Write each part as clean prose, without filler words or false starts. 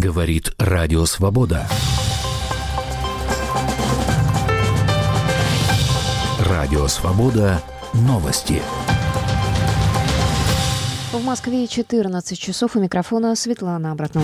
Говорит Радио Свобода. Радио Свобода. Новости. В Москве 14 часов. У микрофона Светлана Абратнова.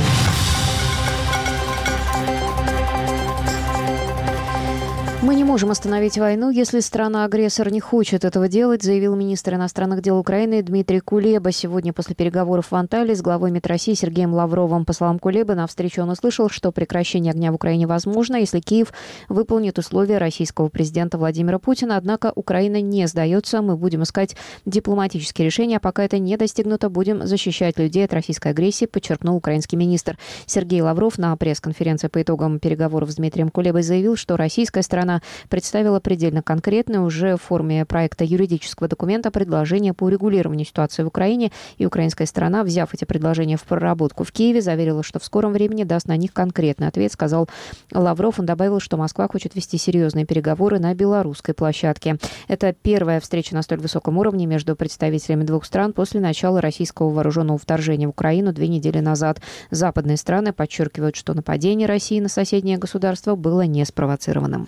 Мы не можем остановить войну, если страна-агрессор не хочет этого делать, заявил министр иностранных дел Украины Дмитрий Кулеба. Сегодня после переговоров в Анталии с главой МИД России Сергеем Лавровым. По словам Кулебы, на встрече он услышал, что прекращение огня в Украине возможно, если Киев выполнит условия российского президента Владимира Путина. Однако Украина не сдается. Мы будем искать дипломатические решения. А пока это не достигнуто, будем защищать людей от российской агрессии, подчеркнул украинский министр. Сергей Лавров на пресс-конференции по итогам переговоров с Дмитрием Кулебой заявил, что российская сторона представила предельно конкретное уже в форме проекта юридического документа предложение по урегулированию ситуации в Украине. И украинская сторона, взяв эти предложения в проработку в Киеве, заверила, что в скором времени даст на них конкретный ответ, сказал Лавров. Он добавил, что Москва хочет вести серьезные переговоры на белорусской площадке. Это первая встреча на столь высоком уровне между представителями двух стран после начала российского вооруженного вторжения в Украину 2 недели назад. Западные страны подчеркивают, что нападение России на соседнее государство было не спровоцированным.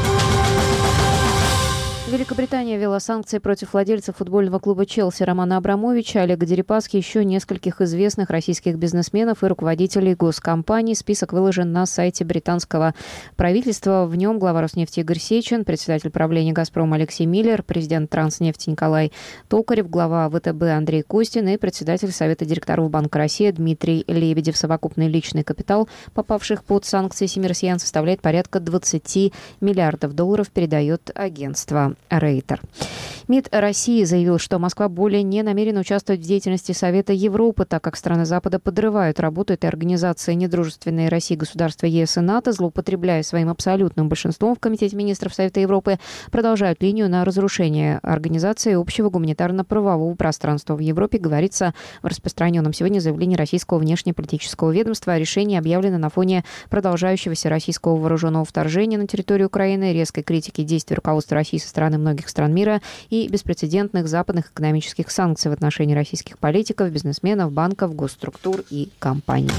Великобритания ввела санкции против владельцев футбольного клуба «Челси» Романа Абрамовича, Олега Дерипаски, еще нескольких известных российских бизнесменов и руководителей госкомпаний. Список выложен на сайте британского правительства. В нем глава Роснефти Игорь Сечин, председатель правления «Газпрома» Алексей Миллер, президент Транснефти Николай Токарев, глава ВТБ Андрей Костин и председатель Совета директоров Банка России Дмитрий Лебедев. Совокупный личный капитал попавших под санкции 7 россиян составляет порядка 20 миллиардов долларов, передает агентство Рейтер. МИД России заявил, что Москва более не намерена участвовать в деятельности Совета Европы, так как страны Запада подрывают работу этой организации. Недружественные России государства ЕС и НАТО, злоупотребляя своим абсолютным большинством в Комитете министров Совета Европы, продолжают линию на разрушение организации общего гуманитарно-правового пространства в Европе, говорится в распространенном сегодня заявлении российского внешнеполитического ведомства. Решение объявлено на фоне продолжающегося российского вооруженного вторжения на территорию Украины, резкой критики действий руководства России со стороны многих стран мира и беспрецедентных западных экономических санкций в отношении российских политиков, бизнесменов, банков, госструктур и компаний.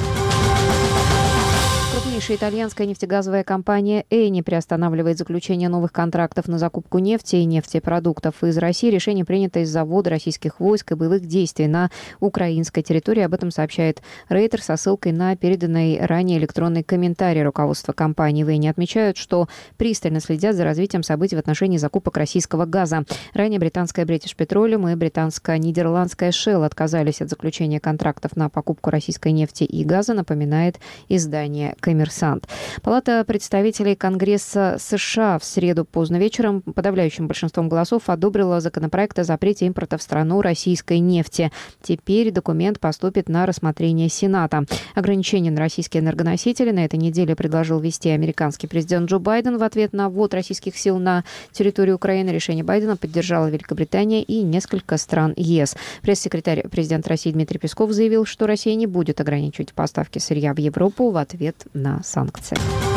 Крупнейшая итальянская нефтегазовая компания «Эни» приостанавливает заключение новых контрактов на закупку нефти и нефтепродуктов из России. Решение принято из-за ввода российских войск и боевых действий на украинской территории. Об этом сообщает Рейтер со ссылкой на переданный ранее электронный комментарий руководства компании. В «Эни» отмечают, что пристально следят за развитием событий в отношении закупок российского газа. Ранее британская British Petroleum и британско-нидерландская Shell отказались от заключения контрактов на покупку российской нефти и газа, напоминает издание «Коммерсант». Палата представителей Конгресса США в среду поздно вечером подавляющим большинством голосов одобрила законопроект о запрете импорта в страну российской нефти. Теперь документ поступит на рассмотрение Сената. Ограничения на российские энергоносители на этой неделе предложил ввести американский президент Джо Байден в ответ на ввод российских сил на территорию Украины. Решение Байдена поддержала Великобритания и несколько стран ЕС. Пресс-секретарь президента России Дмитрий Песков заявил, что Россия не будет ограничивать поставки сырья в Европу в ответ на санкции.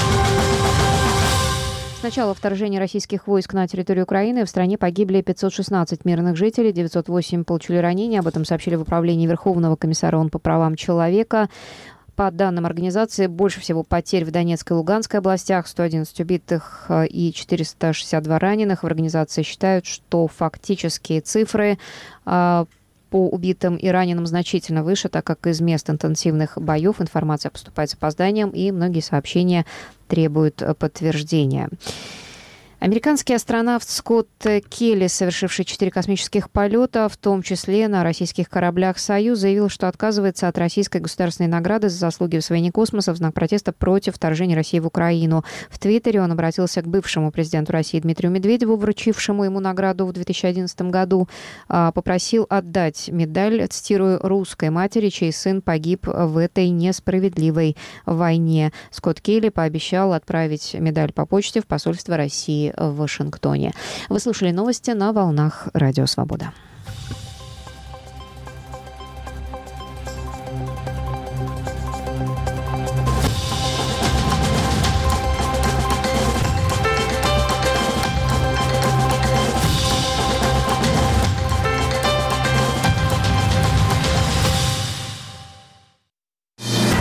С начала вторжения российских войск на территорию Украины в стране погибли 516 мирных жителей, 908 получили ранения. Об этом сообщили в управлении Верховного комиссара ООН по правам человека. По данным организации, больше всего потерь в Донецкой и Луганской областях, 111 убитых и 462 раненых. В организации считают, что фактические цифры по убитым и раненым значительно выше, так как из мест интенсивных боев информация поступает с опозданием, и многие сообщения требуют подтверждения. Американский астронавт Скотт Келли, совершивший 4 космических полета, в том числе на российских кораблях «Союз», заявил, что отказывается от российской государственной награды за заслуги в освоении космоса в знак протеста против вторжения России в Украину. В Твиттере он обратился к бывшему президенту России Дмитрию Медведеву, вручившему ему награду в 2011 году, попросил отдать медаль, цитирую, «русской матери, чей сын погиб в этой несправедливой войне». Скотт Келли пообещал отправить медаль по почте в посольство России в Вашингтоне. Вы слушали новости на волнах Радио Свобода.